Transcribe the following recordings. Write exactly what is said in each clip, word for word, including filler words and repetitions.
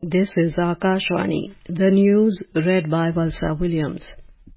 This is Akashvani, the news read by Valsa Williams.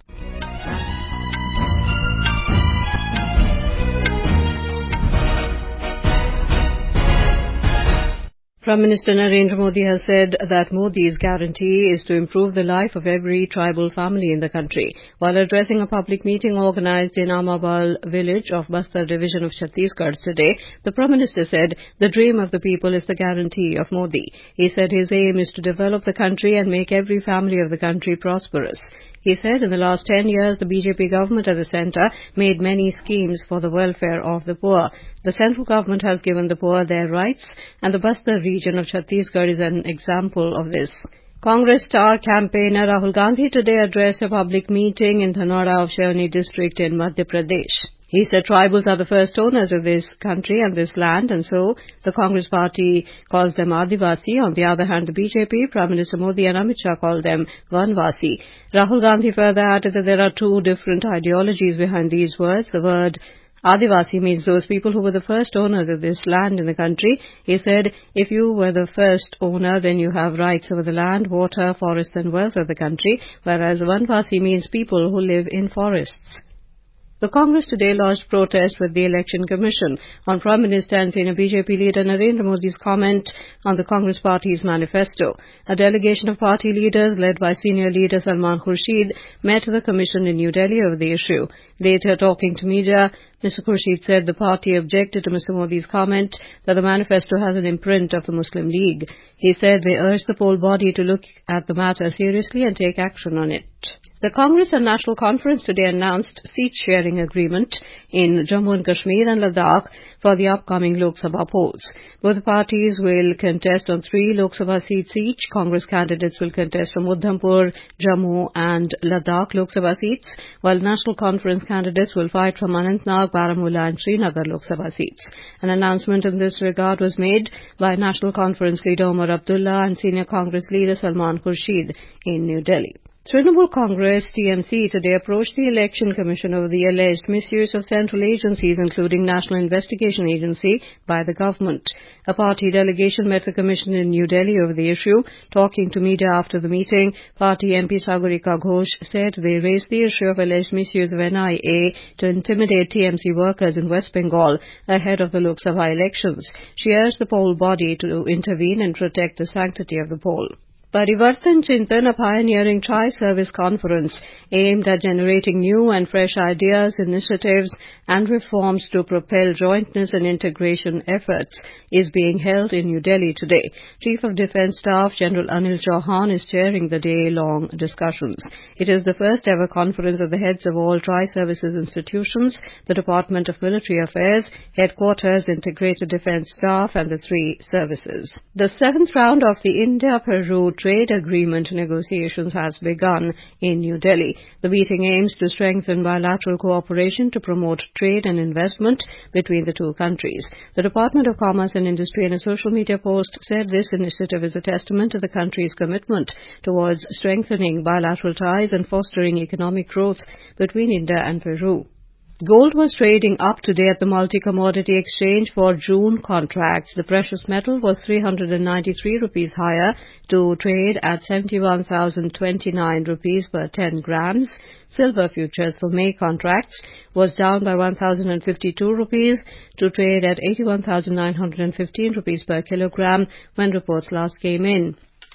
Prime Minister Narendra Modi has said that Modi's guarantee is to improve the life of every tribal family in the country. While addressing a public meeting organized in Amabal village of Bastar division of Chhattisgarh today, the Prime Minister said the dream of the people is the guarantee of Modi. He said his aim is to develop the country and make every family of the country prosperous. He said in the last ten years, the B J P government at the centre made many schemes for the welfare of the poor. The central government has given the poor their rights, and the Bastar region of Chhattisgarh is an example of this. Congress star campaigner Rahul Gandhi today addressed a public meeting in Dhanwada of Sioni district in Madhya Pradesh. He said tribals are the first owners of this country and this land, and so the Congress party calls them Adivasi. On the other hand, the B J P, Prime Minister Modi and Amit Shah call them Vanvasi. Rahul Gandhi further added that there are two different ideologies behind these words. The word Adivasi means those people who were the first owners of this land in the country. He said, if you were the first owner, then you have rights over the land, water, forests and wealth of the country, whereas Vanvasi means people who live in forests. The Congress today lodged protest with the Election Commission on Prime Minister and senior B J P leader Narendra Modi's comment on the Congress party's manifesto. A delegation of party leaders led by senior leader Salman Khurshid met the Commission in New Delhi over the issue. Later, talking to media, Mister Khurshid said the party objected to Mister Modi's comment that the manifesto has an imprint of the Muslim League. He said they urged the poll body to look at the matter seriously and take action on it. The Congress and National Conference today announced seat-sharing agreement in Jammu and Kashmir and Ladakh for the upcoming Lok Sabha polls. Both parties will contest on three Lok Sabha seats each. Congress candidates will contest from Udhampur, Jammu and Ladakh Lok Sabha seats, while National Conference candidates will fight from Anantnag, Baramulla and Srinagar Lok Sabha seats. An announcement in this regard was made by National Conference leader Omar Abdullah and senior Congress leader Salman Khurshid in New Delhi. Trinamool Congress T M C today approached the Election Commission over the alleged misuse of central agencies, including National Investigation Agency, by the government. A party delegation met the Commission in New Delhi over the issue. Talking to media after the meeting, party M P Sagarika Ghosh said they raised the issue of alleged misuse of N I A to intimidate T M C workers in West Bengal ahead of the Lok Sabha elections. She urged the poll body to intervene and protect the sanctity of the poll. Parivartan Chintan, a pioneering tri-service conference aimed at generating new and fresh ideas, initiatives and reforms to propel jointness and integration efforts, is being held in New Delhi today. Chief of Defence Staff General Anil Chauhan is chairing the day-long discussions. It is the first ever conference of the heads of all tri-services institutions, the Department of Military Affairs, Headquarters, Integrated Defence Staff and the three services. The seventh round of the India-Peru trade agreement negotiations has begun in New Delhi. The meeting aims to strengthen bilateral cooperation to promote trade and investment between the two countries. The Department of Commerce and Industry in a social media post said this initiative is a testament to the country's commitment towards strengthening bilateral ties and fostering economic growth between India and Peru. Gold was trading up today at the multi-commodity exchange for June contracts. The precious metal was three hundred ninety-three rupees higher to trade at seventy-one thousand twenty-nine rupees per ten grams. Silver futures for May contracts was down by one thousand fifty-two rupees to trade at eighty-one thousand nine hundred fifteen rupees per kilogram when reports last came in.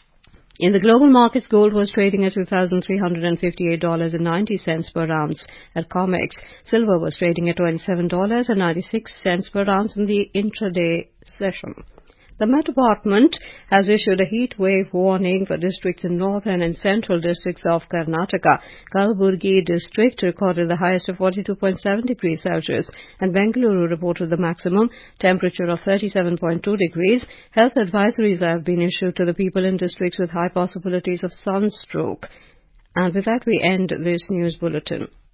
In the global markets, gold was trading at two thousand three hundred fifty-eight dollars and ninety cents per ounce at COMEX. Silver was trading at twenty-seven dollars and ninety-six cents per ounce in the intraday session. The Met Department has issued a heat wave warning for districts in northern and central districts of Karnataka. Kalaburgi district recorded the highest of forty-two point seven degrees Celsius and Bengaluru reported the maximum temperature of thirty-seven point two degrees. Health advisories have been issued to the people in districts with high possibilities of sunstroke. And with that, we end this news bulletin.